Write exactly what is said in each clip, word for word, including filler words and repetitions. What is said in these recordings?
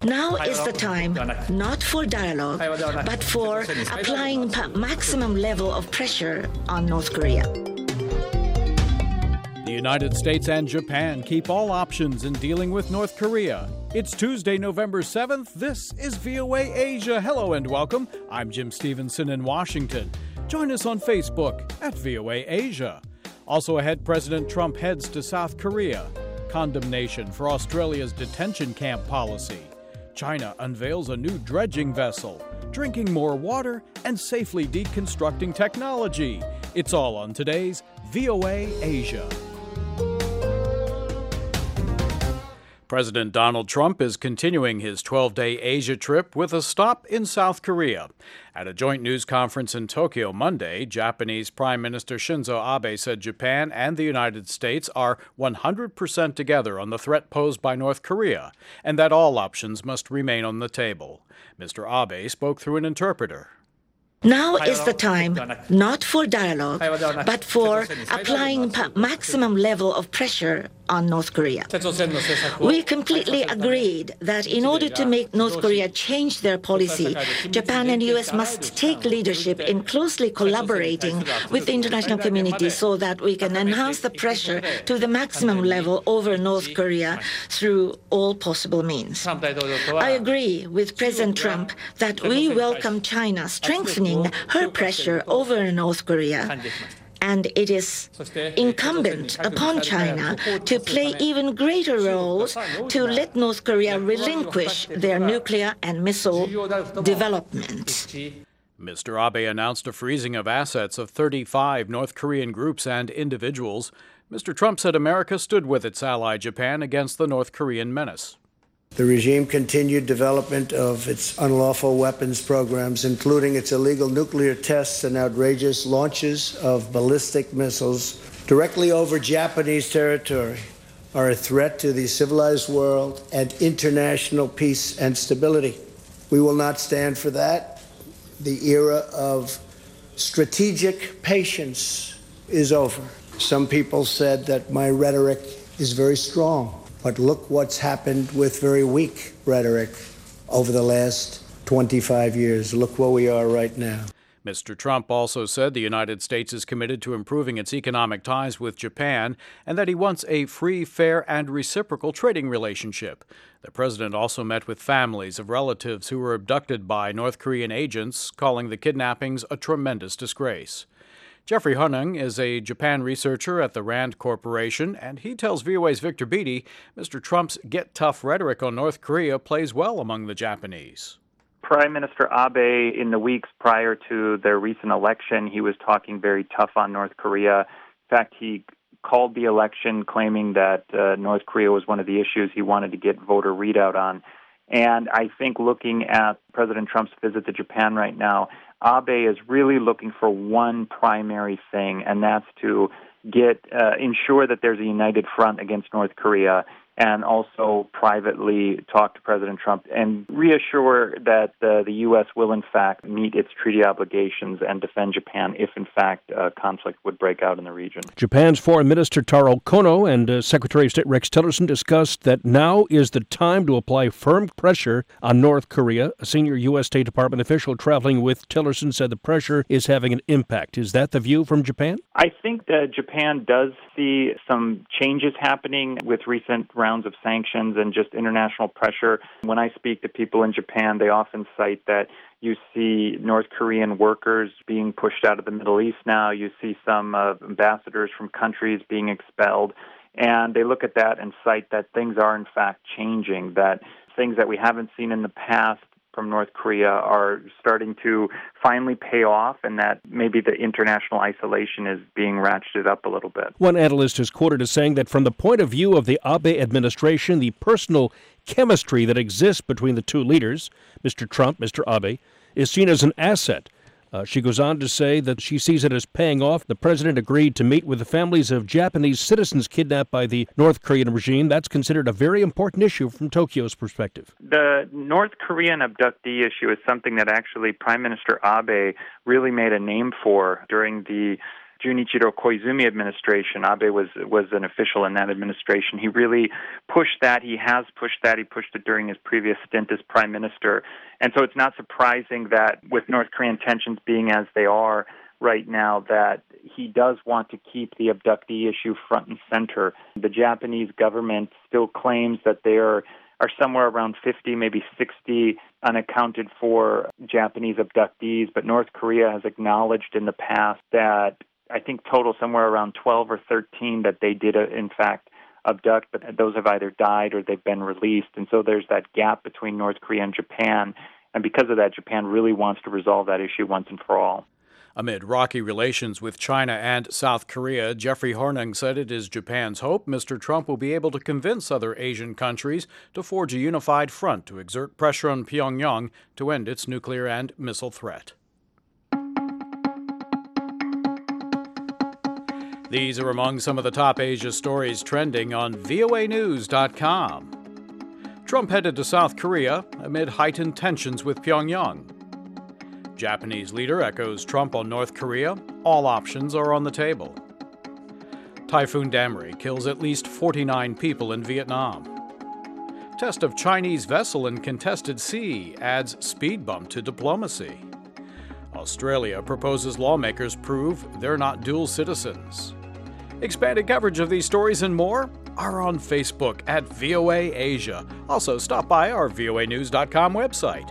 Now is the time not for dialogue, but for applying pa- maximum level of pressure on North Korea. The United States and Japan keep all options in dealing with North Korea. It's Tuesday, November seventh. This is V O A Asia. Hello and welcome. I'm Jim Stevenson in Washington. Join us on Facebook at V O A Asia. Also ahead, President Trump heads to South Korea. Condemnation for Australia's detention camp policy. China unveils a new dredging vessel, drinking more water and safely deconstructing technology. It's all on today's V O A Asia. President Donald Trump is continuing his twelve-day Asia trip with a stop in South Korea. At a joint news conference in Tokyo Monday, Japanese Prime Minister Shinzo Abe said Japan and the United States are one hundred percent together on the threat posed by North Korea, and that all options must remain on the table. Mister Abe spoke through an interpreter. Now is the time not for dialogue, but for applying pa- maximum level of pressure on North Korea. We completely agreed that in order to make North Korea change their policy, Japan and U S must take leadership in closely collaborating with the international community so that we can enhance the pressure to the maximum level over North Korea through all possible means. I agree with President Trump that we welcome China strengthening her pressure over North Korea, and it is incumbent upon China to play even greater roles to let North Korea relinquish their nuclear and missile development. Mister Abe announced a freezing of assets of thirty-five North Korean groups and individuals. Mister Trump said America stood with its ally Japan against the North Korean menace. The regime continued development of its unlawful weapons programs, including its illegal nuclear tests and outrageous launches of ballistic missiles directly over Japanese territory, are a threat to the civilized world and international peace and stability. We will not stand for that. The era of strategic patience is over. Some people said that my rhetoric is very strong. But look what's happened with very weak rhetoric over the last twenty-five years. Look where we are right now. Mister Trump also said the United States is committed to improving its economic ties with Japan and that he wants a free, fair, and reciprocal trading relationship. The president also met with families of relatives who were abducted by North Korean agents, calling the kidnappings a tremendous disgrace. Jeffrey Hunung is a Japan researcher at the RAND Corporation, and he tells V O A's Victor Beattie Mister Trump's get-tough rhetoric on North Korea plays well among the Japanese. Prime Minister Abe, in the weeks prior to their recent election, he was talking very tough on North Korea. In fact, he called the election claiming that uh, North Korea was one of the issues he wanted to get voter readout on. And I think looking at President Trump's visit to Japan right now, Abe is really looking for one primary thing, and that's to get uh, ensure that there's a united front against North Korea, and also privately talk to President Trump and reassure that uh, the U S will, in fact, meet its treaty obligations and defend Japan if, in fact, uh, conflict would break out in the region. Japan's Foreign Minister Taro Kono and uh, Secretary of State Rex Tillerson discussed that now is the time to apply firm pressure on North Korea. A senior U S. State Department official traveling with Tillerson said the pressure is having an impact. Is that the view from Japan? I think that Japan does see some changes happening with recent rounds of sanctions and just international pressure. When I speak to people in Japan, they often cite that you see North Korean workers being pushed out of the Middle East now. You see some uh, ambassadors from countries being expelled. And they look at that and cite that things are, in fact, changing, that things that we haven't seen in the past from North Korea are starting to finally pay off, and that maybe the international isolation is being ratcheted up a little bit. One analyst is quoted as saying that from the point of view of the Abe administration, the personal chemistry that exists between the two leaders, Mister Trump, Mister Abe, is seen as an asset. Uh, she goes on to say that she sees it as paying off. The president agreed to meet with the families of Japanese citizens kidnapped by the North Korean regime. That's considered a very important issue from Tokyo's perspective. The North Korean abductee issue is something that actually Prime Minister Abe really made a name for during the Junichiro Koizumi administration, Abe was was an official in that administration. He really pushed that. He has pushed that. He pushed it during his previous stint as prime minister. And so it's not surprising that with North Korean tensions being as they are right now, that he does want to keep the abductee issue front and center. The Japanese government still claims that they are are somewhere around fifty, maybe sixty unaccounted for Japanese abductees, but North Korea has acknowledged in the past that I think total somewhere around twelve or thirteen that they did, uh, in fact, abduct, but those have either died or they've been released. And so there's that gap between North Korea and Japan. And because of that, Japan really wants to resolve that issue once and for all. Amid rocky relations with China and South Korea, Jeffrey Hornung said it is Japan's hope Mister Trump will be able to convince other Asian countries to forge a unified front to exert pressure on Pyongyang to end its nuclear and missile threat. These are among some of the top Asia stories trending on V O A news dot com. Trump headed to South Korea amid heightened tensions with Pyongyang. Japanese leader echoes Trump on North Korea. All options are on the table. Typhoon Damri kills at least forty-nine people in Vietnam. Test of Chinese vessel in contested sea adds speed bump to diplomacy. Australia proposes lawmakers prove they're not dual citizens. Expanded coverage of these stories and more are on Facebook at V O A Asia. Also, stop by our V O A news dot com website.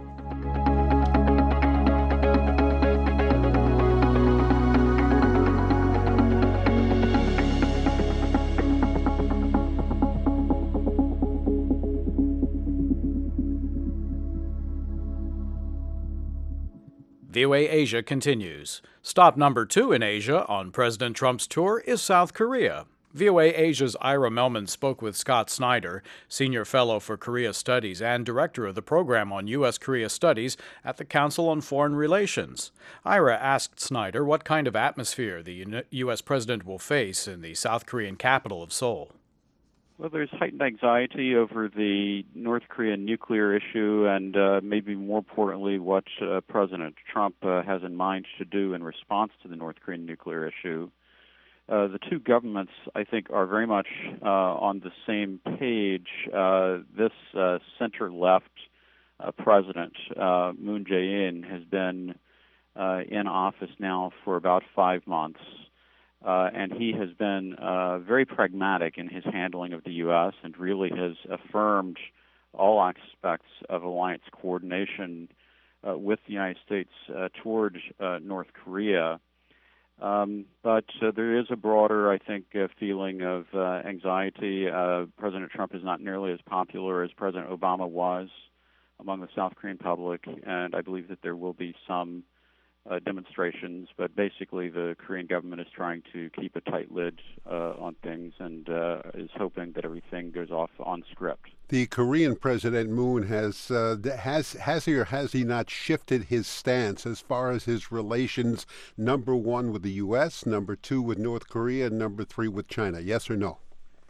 V O A Asia continues. Stop number two in Asia on President Trump's tour is South Korea. V O A Asia's Ira Melman spoke with Scott Snyder, Senior Fellow for Korea Studies and Director of the Program on U S Korea Studies at the Council on Foreign Relations. Ira asked Snyder what kind of atmosphere the U S president will face in the South Korean capital of Seoul. Well, there's heightened anxiety over the North Korean nuclear issue and uh, maybe more importantly what uh, President Trump uh, has in mind to do in response to the North Korean nuclear issue. Uh, the two governments, I think, are very much uh, on the same page. Uh, this uh, center-left uh, president, uh, Moon Jae-in, has been uh, in office now for about five months. Uh, and he has been uh, very pragmatic in his handling of the U S and really has affirmed all aspects of alliance coordination uh, with the United States uh, toward uh, North Korea. Um, but uh, there is a broader, I think, uh, feeling of uh, anxiety. Uh, President Trump is not nearly as popular as President Obama was among the South Korean public, and I believe that there will be some Uh, demonstrations, but basically the Korean government is trying to keep a tight lid uh, on things and uh, is hoping that everything goes off on script. The Korean President Moon has uh, has has he or has he not shifted his stance as far as his relations, number one with the U S, number two with North Korea, and number three with China? Yes or no?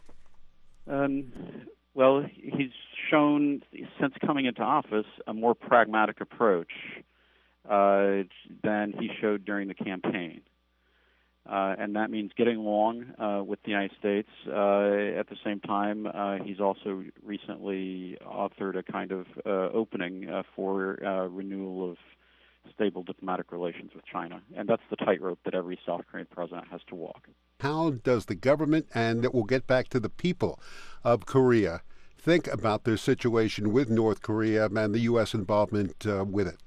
Um, well, he's shown since coming into office a more pragmatic approach Uh, than he showed during the campaign. Uh, and that means getting along uh, with the United States. Uh, at the same time, uh, he's also recently authored a kind of uh, opening uh, for uh, renewal of stable diplomatic relations with China. And that's the tightrope that every South Korean president has to walk. How does the government, and we'll get back to the people of Korea, think about their situation with North Korea and the U S involvement uh, with it?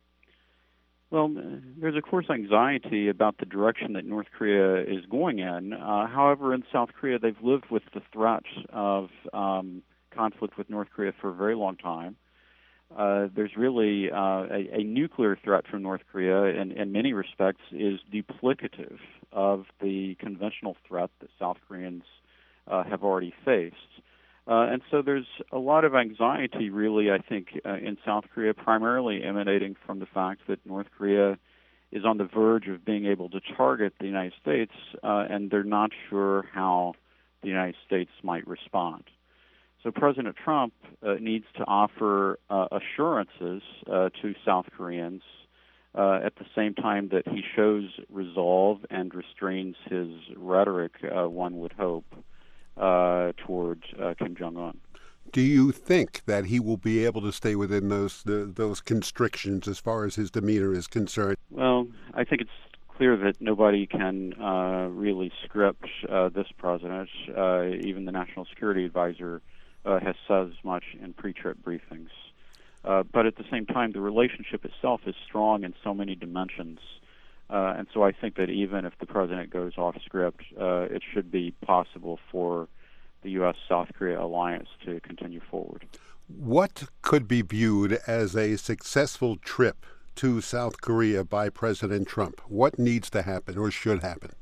Well, there's, of course, anxiety about the direction that North Korea is going in. Uh, however, in South Korea, they've lived with the threat of um, conflict with North Korea for a very long time. Uh, there's really uh, a, a nuclear threat from North Korea, in, in many respects, is duplicative of the conventional threat that South Koreans uh, have already faced. Uh, and so there's a lot of anxiety, really, I think, uh, in South Korea, primarily emanating from the fact that North Korea is on the verge of being able to target the United States, uh, and they're not sure how the United States might respond. So President Trump uh, needs to offer uh, assurances uh, to South Koreans uh, at the same time that he shows resolve and restrains his rhetoric, uh, one would hope, uh, towards uh, Kim Jong-un. Do you think that he will be able to stay within those the, those constrictions as far as his demeanor is concerned? Well, I think it's clear that nobody can uh, really script uh, this president. Uh, even the National Security Advisor uh, has said as much in pre-trip briefings. Uh, but at the same time, the relationship itself is strong in so many dimensions. Uh, and so I think that even if the president goes off script, uh, it should be possible for the U S South Korea alliance to continue forward. What could be viewed as a successful trip to South Korea by President Trump? What needs to happen or should happen?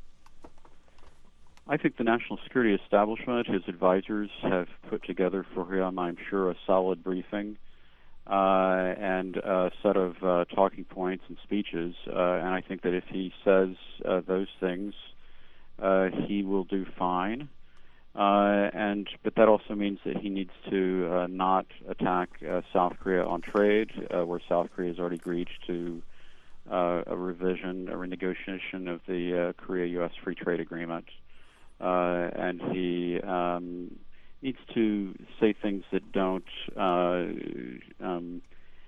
I think the national security establishment, his advisors, have put together for him, I'm sure, a solid briefing uh, and a set of uh, talking points and speeches. Uh, and I think that if he says uh, those things, uh, he will do fine. Uh, and but that also means that he needs to uh, not attack uh, South Korea on trade, uh, where South Korea has already agreed to uh, a revision, a renegotiation of the uh, Korea-U S Free Trade Agreement. Uh, and he um, needs to say things that don't uh, um,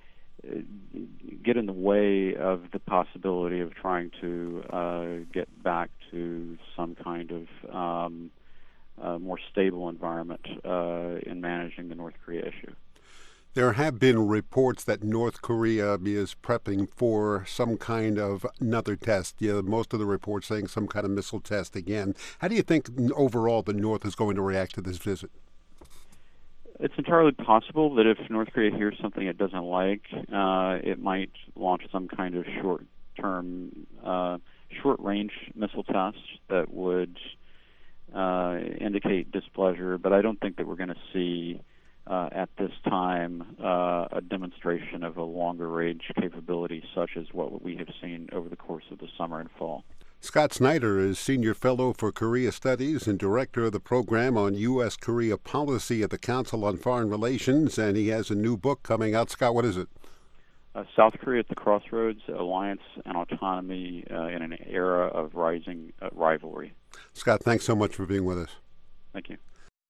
get in the way of the possibility of trying to uh, get back to some kind of um, Uh, more stable environment uh, in managing the North Korea issue. There have been reports that North Korea is prepping for some kind of another test. Yeah, most of the reports saying some kind of missile test again. How do you think overall the North is going to react to this visit? It's entirely possible that if North Korea hears something it doesn't like, uh, it might launch some kind of short-term, uh, short-range missile test that would Uh, indicate displeasure, but I don't think that we're going to see uh, at this time uh, a demonstration of a longer-range capability such as what we have seen over the course of the summer and fall. Scott Snyder is Senior Fellow for Korea Studies and Director of the Program on U S Korea Policy at the Council on Foreign Relations, and he has a new book coming out. Scott, what is it? Uh, South Korea at the Crossroads, Alliance and Autonomy uh, in an Era of Rising uh, Rivalry. Scott, thanks so much for being with us. Thank you.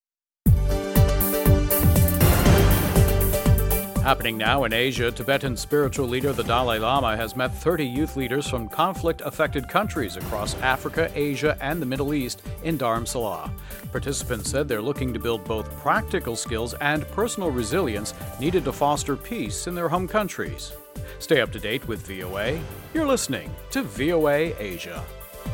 Happening now in Asia, Tibetan spiritual leader the Dalai Lama has met thirty youth leaders from conflict-affected countries across Africa, Asia, and the Middle East in Dharamsala. Participants said they're looking to build both practical skills and personal resilience needed to foster peace in their home countries. Stay up to date with V O A. You're listening to V O A Asia.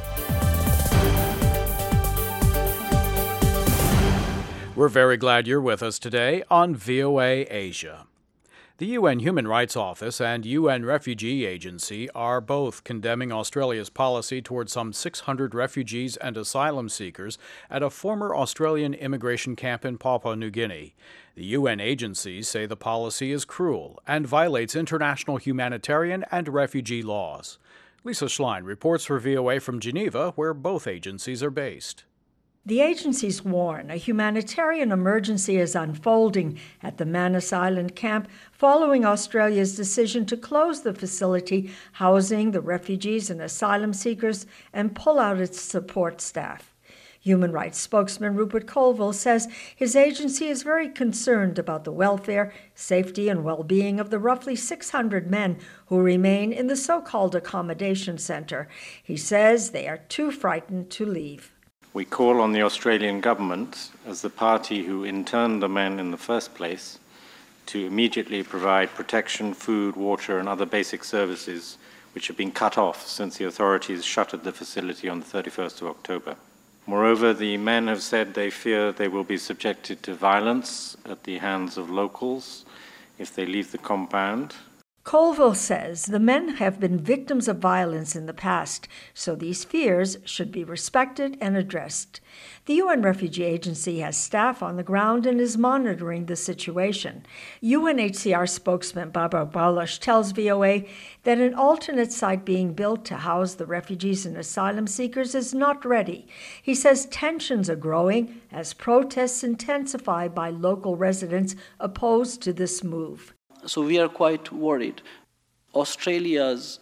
We're very glad you're with us today on V O A Asia. The U N Human Rights Office and U N Refugee Agency are both condemning Australia's policy toward some six hundred refugees and asylum seekers at a former Australian immigration camp in Papua New Guinea. The U N agencies say the policy is cruel and violates international humanitarian and refugee laws. Lisa Schlein reports for V O A from Geneva, where both agencies are based. The agencies warn a humanitarian emergency is unfolding at the Manus Island camp following Australia's decision to close the facility housing the refugees and asylum seekers and pull out its support staff. Human rights spokesman Rupert Colville says his agency is very concerned about the welfare, safety, and well-being of the roughly six hundred men who remain in the so-called accommodation centre. He says they are too frightened to leave. We call on the Australian government, as the party who interned the men in the first place, to immediately provide protection, food, water, and other basic services which have been cut off since the authorities shuttered the facility on the thirty-first of October. Moreover, the men have said they fear they will be subjected to violence at the hands of locals if they leave the compound. Colville says the men have been victims of violence in the past, so these fears should be respected and addressed. The U N Refugee Agency has staff on the ground and is monitoring the situation. U N H C R spokesman Barbara Baloch tells V O A that an alternate site being built to house the refugees and asylum seekers is not ready. He says tensions are growing as protests intensify by local residents opposed to this move. So we are quite worried. Australia's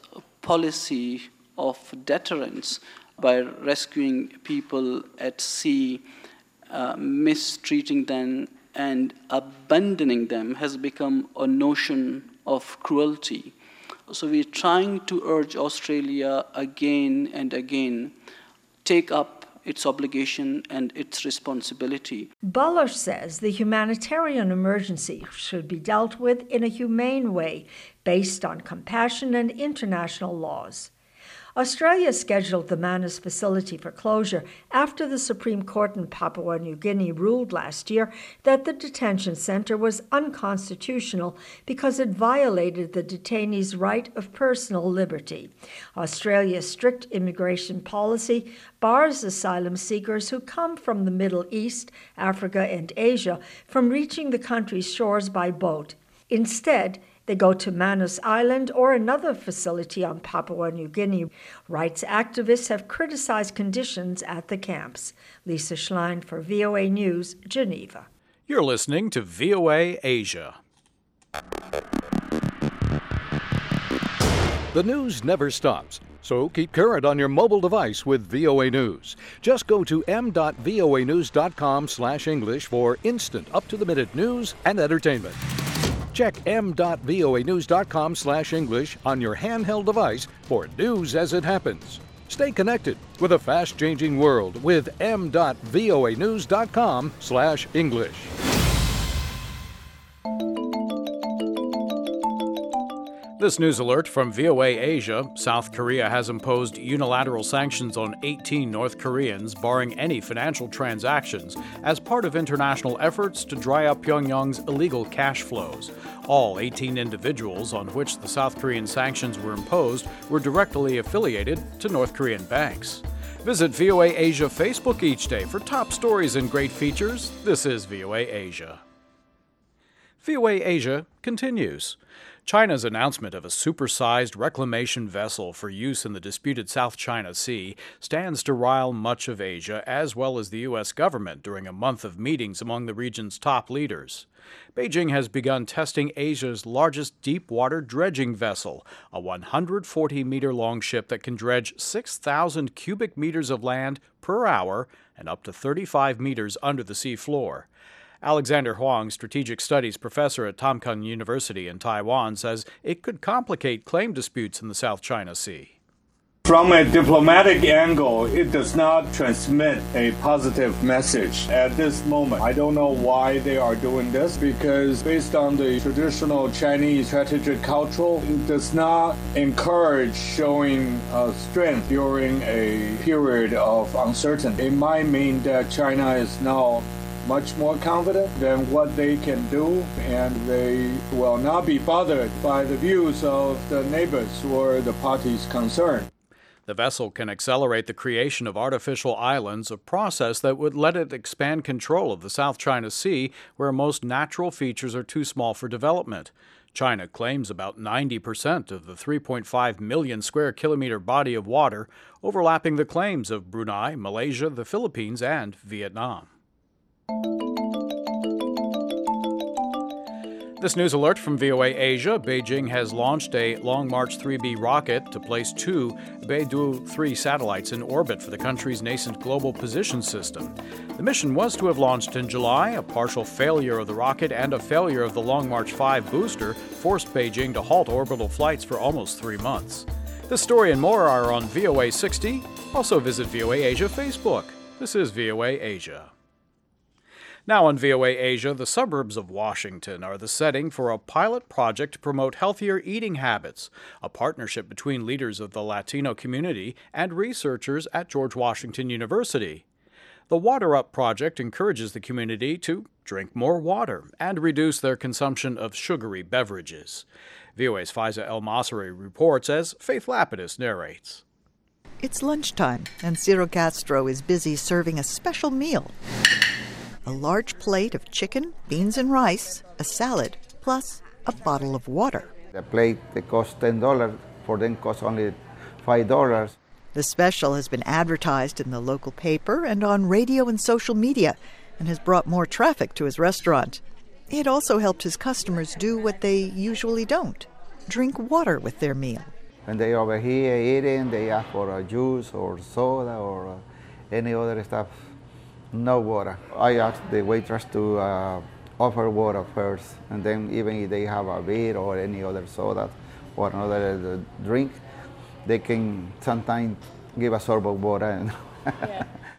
policy of deterrence by rescuing people at sea, uh, mistreating them and abandoning them has become a notion of cruelty. So we're trying to urge Australia again and again, take up its obligation and its responsibility. Baloch says the humanitarian emergency should be dealt with in a humane way, based on compassion and international laws. Australia scheduled the Manus facility for closure after the Supreme Court in Papua New Guinea ruled last year that the detention center was unconstitutional because it violated the detainees' right of personal liberty. Australia's strict immigration policy bars asylum seekers who come from the Middle East, Africa, and Asia from reaching the country's shores by boat. Instead, they go to Manus Island or another facility on Papua New Guinea. Rights activists have criticized conditions at the camps. Lisa Schlein for V O A News, Geneva. You're listening to V O A Asia. The news never stops, so keep current on your mobile device with V O A News. Just go to m dot voa news dot com slash English for instant, up-to-the-minute news and entertainment. Check m dot voa news dot com slash English on your handheld device for news as it happens. Stay connected with a fast-changing world with m dot voa news dot com slash English. This news alert from V O A Asia. South Korea has imposed unilateral sanctions on eighteen North Koreans, barring any financial transactions, as part of international efforts to dry up Pyongyang's illegal cash flows. All eighteen individuals on which the South Korean sanctions were imposed were directly affiliated to North Korean banks. Visit V O A Asia Facebook each day for top stories and great features. This is V O A Asia. V O A Asia continues. China's announcement of a supersized reclamation vessel for use in the disputed South China Sea stands to rile much of Asia as well as the U S government during a month of meetings among the region's top leaders. Beijing has begun testing Asia's largest deep-water dredging vessel, a one hundred forty meter long ship that can dredge six thousand cubic meters of land per hour and up to thirty-five meters under the sea floor. Alexander Huang, strategic studies professor at Tamkang University in Taiwan, says it could complicate claim disputes in the South China Sea. From a diplomatic angle, it does not transmit a positive message at this moment. I don't know why they are doing this, because based on the traditional Chinese strategic culture, it does not encourage showing uh, strength during a period of uncertainty. It might mean that China is now much more confident than what they can do, and they will not be bothered by the views of the neighbors or the parties concerned. The vessel can accelerate the creation of artificial islands, a process that would let it expand control of the South China Sea, where most natural features are too small for development. China claims about ninety percent of the three point five million square kilometer body of water, overlapping the claims of Brunei, Malaysia, the Philippines, and Vietnam. This news alert from V O A Asia. Beijing has launched a Long March three B rocket to place two Beidou three satellites in orbit for the country's nascent global position system. The mission was to have launched in July. A partial failure of the rocket and a failure of the Long March five booster forced Beijing to halt orbital flights for almost three months. This story and more are on V O A sixty. Also visit V O A Asia Facebook. This is V O A Asia. Now on V O A Asia, the suburbs of Washington are the setting for a pilot project to promote healthier eating habits, a partnership between leaders of the Latino community and researchers at George Washington University. The Water Up project encourages the community to drink more water and reduce their consumption of sugary beverages. V O A's Faiza El-Masri reports as Faith Lapidus narrates. It's lunchtime, and Ciro Castro is busy serving a special meal. A large plate of chicken, beans and rice, a salad, plus a bottle of water. The plate that costs ten dollars, for them costs only five dollars. The special has been advertised in the local paper and on radio and social media and has brought more traffic to his restaurant. It also helped his customers do what they usually don't, drink water with their meal. When they over here eating, they ask for a juice or soda or uh, any other stuff. No water. I asked the waitress to uh, offer water first, and then even if they have a beer or any other soda or another uh, drink, they can sometimes give a sorb of water. Yeah.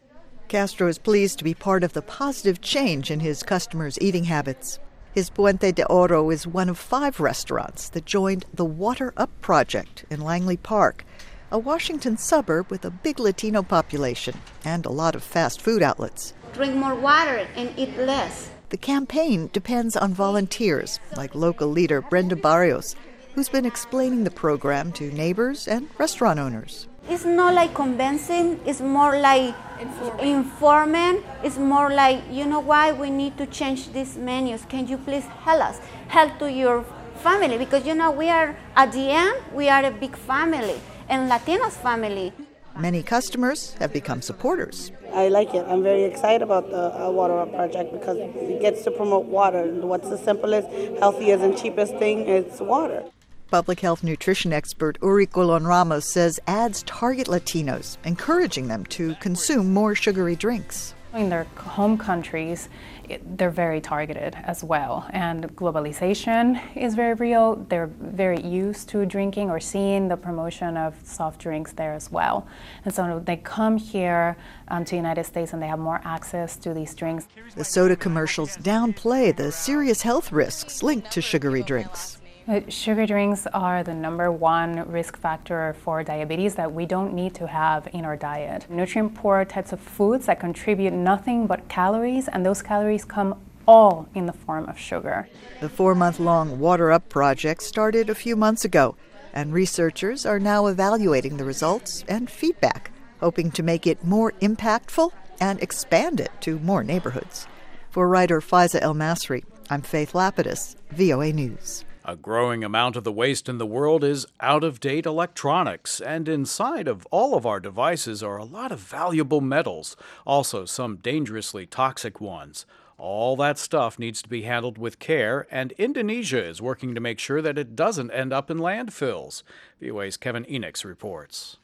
Castro is pleased to be part of the positive change in his customers' eating habits. His Puente de Oro is one of five restaurants that joined the Water Up Project in Langley Park, a Washington suburb with a big Latino population and a lot of fast food outlets. Drink more water and eat less. The campaign depends on volunteers, like local leader Brenda Barrios, who's been explaining the program to neighbors and restaurant owners. It's not like convincing, it's more like informing. informing. It's more like, you know why we need to change these menus. Can you please help us? Help to your family, because you know we are, at the end, we are a big family, and Latinos family. Many customers have become supporters. I like it. I'm very excited about the uh, Water Up Project because it gets to promote water. What's the simplest, healthiest, and cheapest thing? It's water. Public health nutrition expert Uri Colon Ramos says ads target Latinos, encouraging them to consume more sugary drinks. In their home countries, it, they're very targeted as well. And globalization is very real. They're very used to drinking or seeing the promotion of soft drinks there as well. And so they come here um, to the United States and they have more access to these drinks. The soda commercials downplay the serious health risks linked to sugary drinks. Sugar drinks are the number one risk factor for diabetes that we don't need to have in our diet. Nutrient-poor types of foods that contribute nothing but calories, and those calories come all in the form of sugar. The four-month-long Water Up project started a few months ago, and researchers are now evaluating the results and feedback, hoping to make it more impactful and expand it to more neighborhoods. For writer Faiza El Masri, I'm Faith Lapidus, V O A News. A growing amount of the waste in the world is out-of-date electronics, and inside of all of our devices are a lot of valuable metals, also some dangerously toxic ones. All that stuff needs to be handled with care, and Indonesia is working to make sure that it doesn't end up in landfills. V O A's Kevin Enix reports.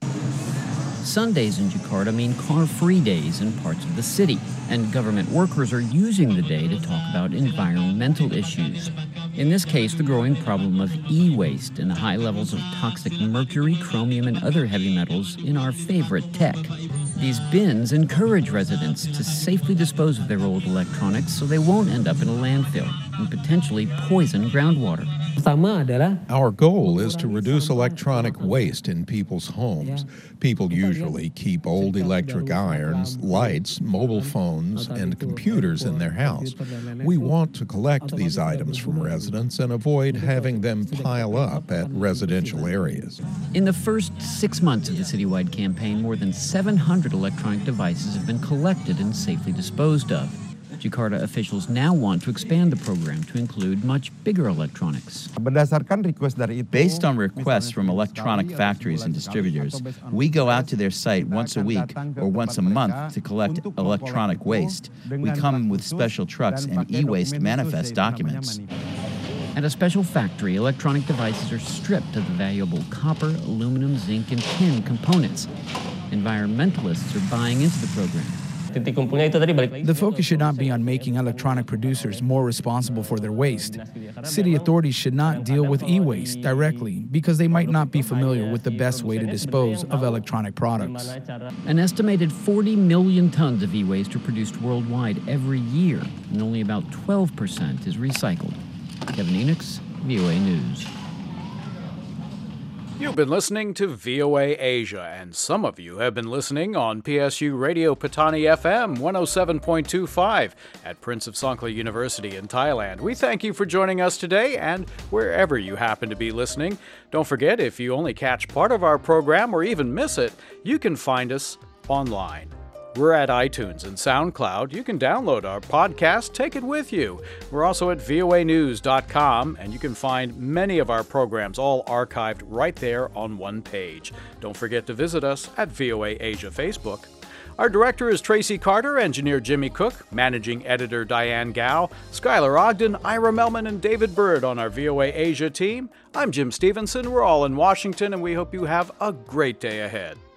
Sundays in Jakarta mean car-free days in parts of the city, and government workers are using the day to talk about environmental issues. In this case, the growing problem of e-waste and the high levels of toxic mercury, chromium, and other heavy metals in our favorite tech. These bins encourage residents to safely dispose of their old electronics so they won't end up in a landfill and potentially poison groundwater. Our goal is to reduce electronic waste in people's homes. People usually keep old electric irons, lights, mobile phones, and computers in their house. We want to collect these items from residents and avoid having them pile up at residential areas. In the first six months of the citywide campaign, more than seven hundred electronic devices have been collected and safely disposed of. Jakarta officials now want to expand the program to include much bigger electronics. Based on requests from electronic factories and distributors, we go out to their site once a week or once a month to collect electronic waste. We come with special trucks and e-waste manifest documents. At a special factory, electronic devices are stripped of the valuable copper, aluminum, zinc, and tin components. Environmentalists are buying into the program. The focus should not be on making electronic producers more responsible for their waste. City authorities should not deal with e-waste directly because they might not be familiar with the best way to dispose of electronic products. An estimated forty million tons of e-waste are produced worldwide every year, and only about twelve percent is recycled. Kevin Enix, V O A News. You've been listening to V O A Asia, and some of you have been listening on P S U Radio Patani F M one oh seven point two five at Prince of Songkla University in Thailand. We thank you for joining us today, and wherever you happen to be listening, don't forget, if you only catch part of our program or even miss it, you can find us online. We're at iTunes and SoundCloud. You can download our podcast, take it with you. We're also at V O A news dot com, and you can find many of our programs all archived right there on one page. Don't forget to visit us at V O A Asia Facebook. Our director is Tracy Carter, engineer Jimmy Cook, managing editor Diane Gao, Skylar Ogden, Ira Melman, and David Bird on our V O A Asia team. I'm Jim Stevenson. We're all in Washington, and we hope you have a great day ahead.